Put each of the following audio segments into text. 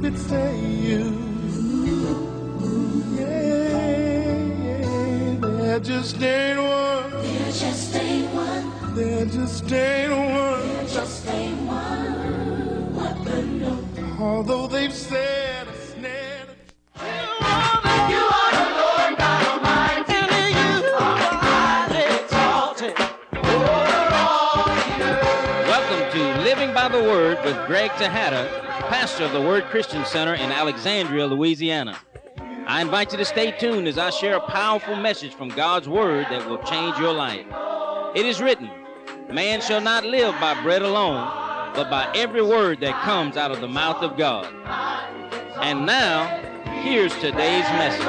David say you. Yeah, there just ain't one. There just ain't one. There just ain't one. There just ain't one. Weapon, no. Although they've said a snare. You are the Lord God Almighty. And you are highly exalted over all the earth. Welcome to Living by the Word with Greg Tejada, pastor of the Word Christian Center in Alexandria, Louisiana. I invite you to stay tuned as I share a powerful message from God's Word that will change your life. It is written, man shall not live by bread alone, but by every word that comes out of the mouth of God. And now, here's today's message.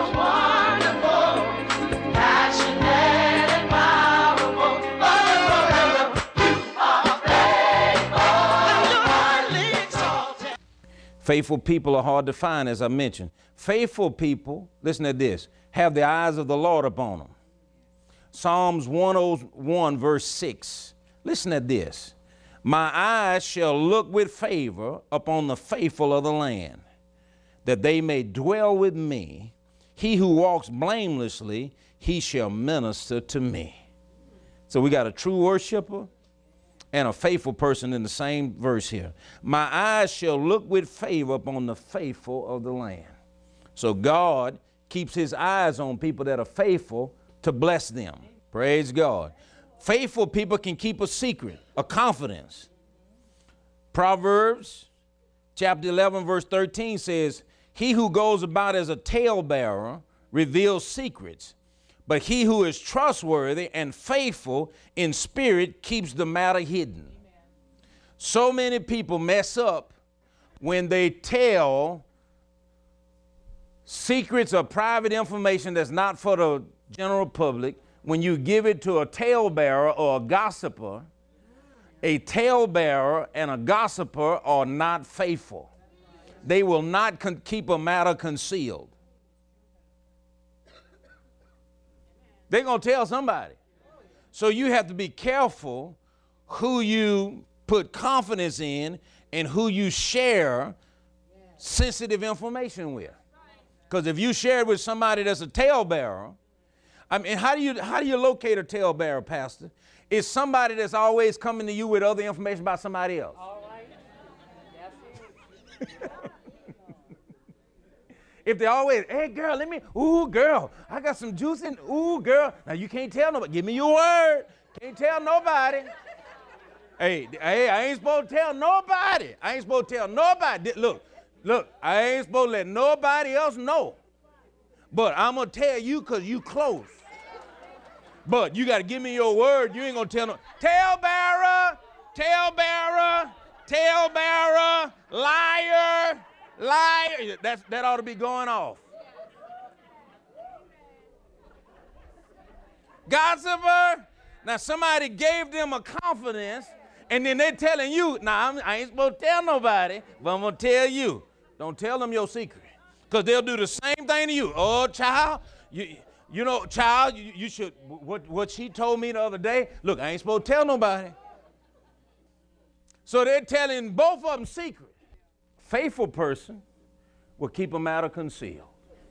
Faithful people are hard to find, as I mentioned. Faithful people, listen to this, have the eyes of the Lord upon them. Psalms 101, verse 6. Listen to this. My eyes shall look with favor upon the faithful of the land, that they may dwell with me. He who walks blamelessly, he shall minister to me. So we got a true worshiper and a faithful person in the same verse here. My eyes shall look with favor upon the faithful of the land. So God keeps his eyes on people that are faithful to bless them. Praise God. Faithful people can keep a secret, a confidence. Proverbs chapter 11 verse 13 says, he who goes about as a talebearer reveals secrets, but he who is trustworthy and faithful in spirit keeps the matter hidden. Amen. So many people mess up when they tell secrets or private information that's not for the general public. When you give it to a talebearer or a gossiper, a talebearer and a gossiper are not faithful. They will not keep a matter concealed. They're going to tell somebody. So you have to be careful who you put confidence in and who you share sensitive information with. Because if you share it with somebody that's a talebearer, I mean, how do you locate a talebearer, Pastor? It's somebody that's always coming to you with other information about somebody else. All right. That's it. If they always, hey, girl, ooh, girl, I got some juice in, ooh, girl. Now, you can't tell nobody. Give me your word. Can't tell nobody. Hey, I ain't supposed to tell nobody. Look, I ain't supposed to let nobody else know. But I'm going to tell you because you close. But you got to give me your word. You ain't going to tell no. Talebearer, liar. That ought to be going off. Gossiper. Now somebody gave them a confidence, and then they're telling you, I ain't supposed to tell nobody, but I'm going to tell you. Don't tell them your secret, because they'll do the same thing to you. Oh, child, you should, what she told me the other day, look, I ain't supposed to tell nobody. So they're telling both of them secret. Faithful person will keep a matter concealed.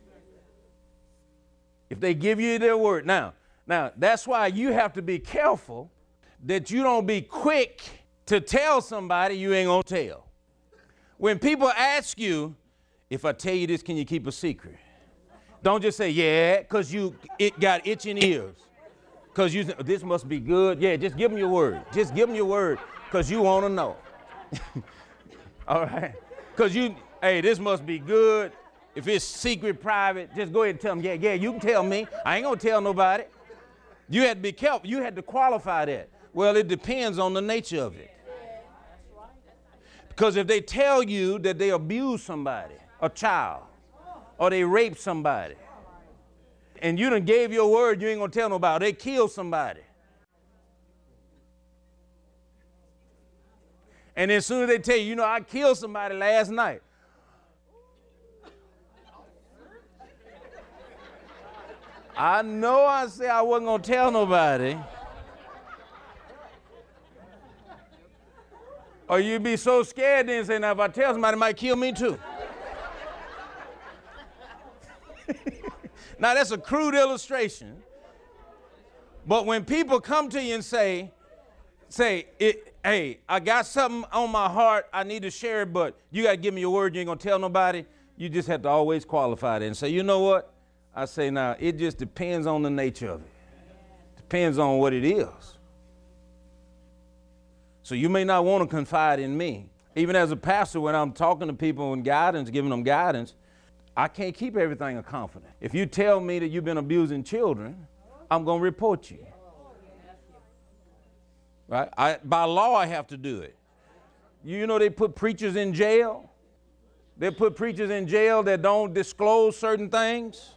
If they give you their word. Now, that's why you have to be careful that you don't be quick to tell somebody you ain't gonna tell. When people ask you, if I tell you this, can you keep a secret? Don't just say, yeah, because it got itching ears. Because this must be good. Yeah, just give them your word. Just give them your word, because you want to know. All right? Because this must be good. If it's secret, private, just go ahead and tell them, yeah, you can tell me. I ain't going to tell nobody. You had to be careful. You had to qualify that. Well, it depends on the nature of it. Because if they tell you that they abuse somebody, a child, or they rape somebody, and you done gave your word, you ain't going to tell nobody. They killed somebody. And as soon as they tell you, I killed somebody last night. I know I said I wasn't going to tell nobody. Or you'd be so scared then saying, now if I tell somebody, it might kill me too. Now, that's a crude illustration. But when people come to you and say, hey, I got something on my heart, I need to share it, but you got to give me your word, you ain't going to tell nobody, you just have to always qualify it and say, you know what? I say, now, it just depends on the nature of it. Depends on what it is. So you may not want to confide in me. Even as a pastor, when I'm talking to people and guidance, giving them guidance, I can't keep everything a confidence. If you tell me that you've been abusing children, I'm going to report you. Right? By law, I have to do it. You know they put preachers in jail? They put preachers in jail that don't disclose certain things.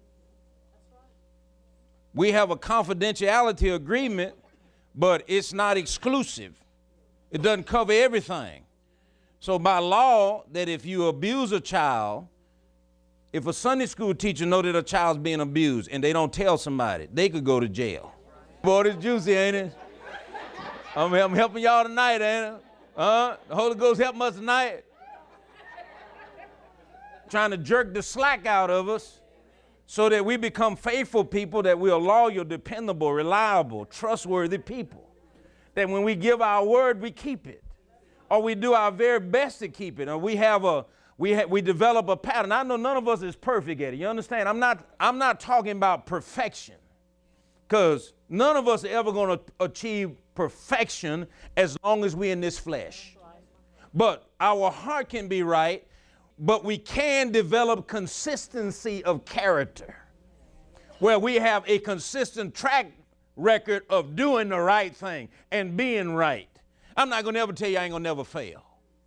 We have a confidentiality agreement, but it's not exclusive. It doesn't cover everything. So by law, that if you abuse a child, if a Sunday school teacher knows that a child's being abused and they don't tell somebody, they could go to jail. Boy, this juicy, ain't it? I'm helping y'all tonight, ain't it? The Holy Ghost helping us tonight. Trying to jerk the slack out of us so that we become faithful people, that we are loyal, dependable, reliable, trustworthy people. That when we give our word, we keep it. Or we do our very best to keep it. Or we develop a pattern. I know none of us is perfect at it. You understand? I'm not talking about perfection. Because none of us are ever going to achieve perfection as long as we're in this flesh. But our heart can be right, but we can develop consistency of character, where we have a consistent track record of doing the right thing and being right. I'm not going to ever tell you I ain't going to never fail.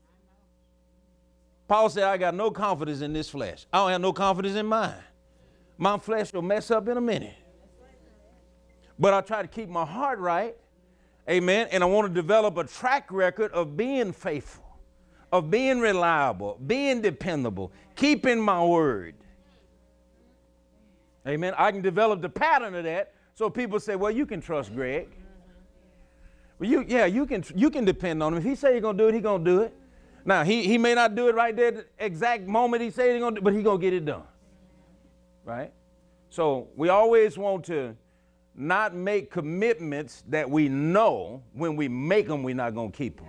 Paul said, I got no confidence in this flesh. I don't have no confidence in mine. My flesh will mess up in a minute. But I try to keep my heart right. Amen. And I want to develop a track record of being faithful, of being reliable, being dependable, keeping my word. Amen. I can develop the pattern of that so people say, well, you can trust Greg. Well, you can depend on him. If he say he's going to do it, he's going to do it. Now, he may not do it right there at the exact moment he said he's going to do it, but he's going to get it done. Right? So we always want to not make commitments that we know when we make them, we're not going to keep them.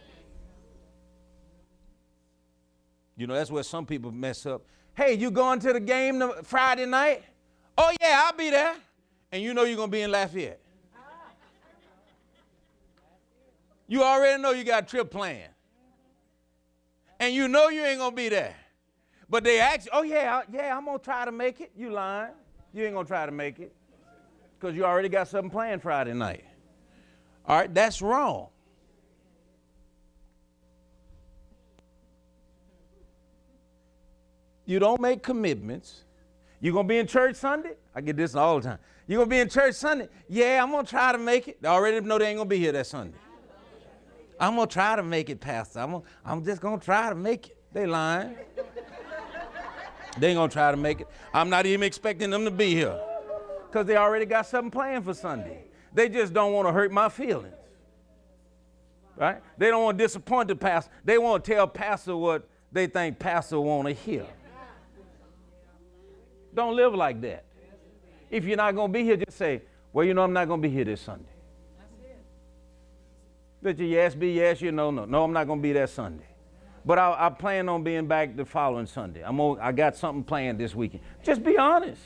You know, that's where some people mess up. Hey, you going to the game Friday night? Oh, yeah, I'll be there. And you know you're going to be in Lafayette. You already know you got a trip planned. And you know you ain't going to be there. But they ask you, oh, yeah, I'm going to try to make it. You lying. You ain't going to try to make it because you already got something planned Friday night. All right, that's wrong. You don't make commitments. You going to be in church Sunday? I get this all the time. You going to be in church Sunday? Yeah, I'm going to try to make it. They already know they ain't going to be here that Sunday. I'm going to try to make it, Pastor. I'm just going to try to make it. They lying. They ain't going to try to make it. I'm not even expecting them to be here because they already got something planned for Sunday. They just don't want to hurt my feelings. Right? They don't want to disappoint the pastor. They want to tell pastor what they think pastor want to hear. Don't live like that. If you're not going to be here, just say, well, you know, I'm not going to be here this Sunday. Let your yes be yes, your no, no. No, I'm not going to be there Sunday. But I plan on being back the following Sunday. I got something planned this weekend. Just be honest.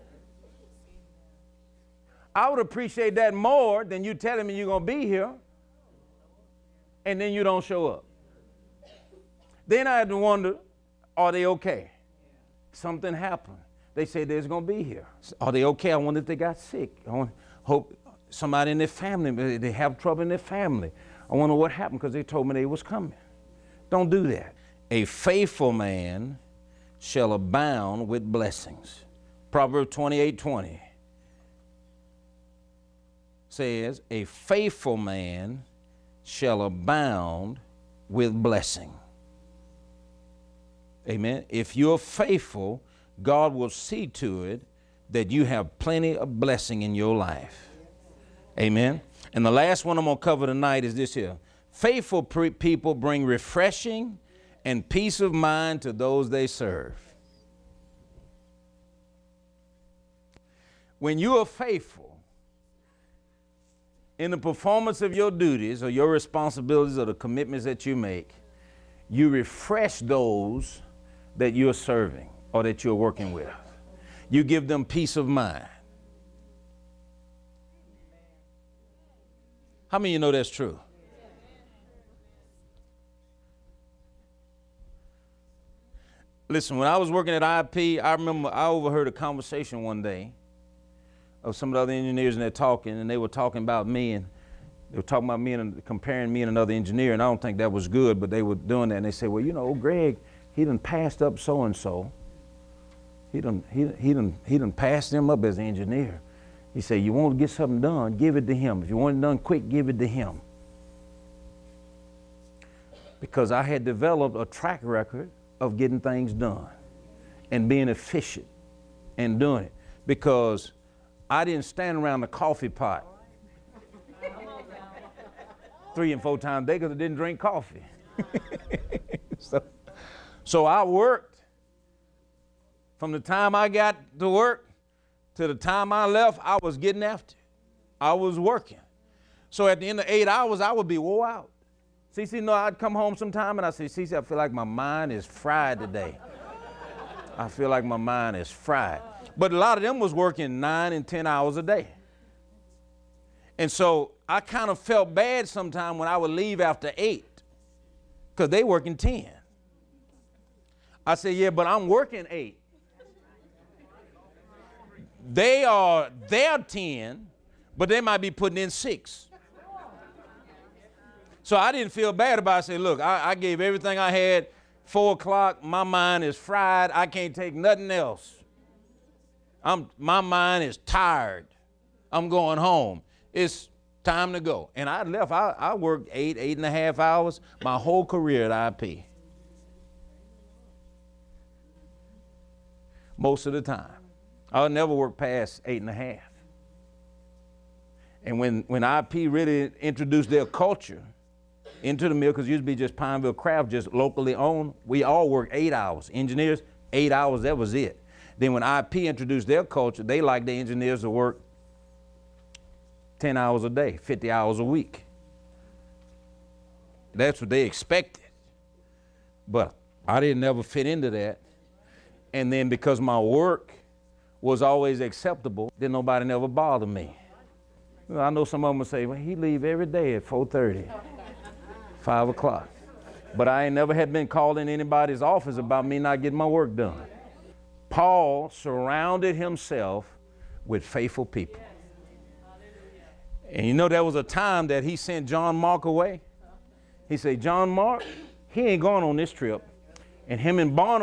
I would appreciate that more than you telling me you're going to be here and then you don't show up. Then I had to wonder, are they okay? Something happened. They say they're going to be here. Are they okay? I wonder if they got sick. I hope somebody in their family, they have trouble in their family. I wonder what happened because they told me they was coming. Don't do that. A faithful man shall abound with blessings. Proverbs 28:20 says, a faithful man shall abound with blessing. Amen. If you're faithful, God will see to it that you have plenty of blessing in your life. Amen. And the last one I'm going to cover tonight is this here. Faithful people bring refreshing and peace of mind to those they serve. when you are faithful in the performance of your duties or your responsibilities or the commitments that you make, you refresh those that you're serving or that you're working with. You give them peace of mind. How many of you know that's true? Listen, when I was working at IP, I remember I overheard a conversation one day of some of the other engineers, and they're talking, and they were talking about me, and they were talking about me and comparing me and another engineer, and I don't think that was good, but they were doing that, and they said, well, you know, Greg, he done passed up so-and-so. He done passed him up as an engineer. He said, you want to get something done, give it to him. If you want it done quick, give it to him. Because I had developed a track record of getting things done and being efficient and doing it, because I didn't stand around the coffee pot 3 and 4 times a day because I didn't drink coffee. So I worked from the time I got to work to the time I left. I was getting after it. I was working. So at the end of 8 hours, I would be wore out. CC, no, I'd come home sometime and I'd say, CC, I feel like my mind is fried today. I feel like my mind is fried. But a lot of them was working 9 and 10 hours a day. And so I kind of felt bad sometime when I would leave after 8 because they working 10. I said, yeah, but I'm working 8. They're 10, but they might be putting in 6. So I didn't feel bad about it. I said, look, I gave everything I had. 4 o'clock, my mind is fried. I can't take nothing else. My mind is tired. I'm going home. It's time to go. And I left. I worked 8.5 hours my whole career at IP. Most of the time. I'll never work past 8.5. And when IP really introduced their culture into the mill, because it used to be just Pineville Craft, just locally owned, we all worked 8 hours. Engineers, 8 hours, that was it. Then when IP introduced their culture, they liked the engineers to work 10 hours a day, 50 hours a week. That's what they expected. But I didn't ever fit into that. And then because my work was always acceptable, then nobody never bothered me. I know some of them would say, well, he leave every day at 4:30, 5 o'clock. But I ain't never had been called in anybody's office about me not getting my work done. Paul surrounded himself with faithful people. And you know, there was a time that he sent John Mark away. He said, John Mark, he ain't going on this trip. And him and Barnabas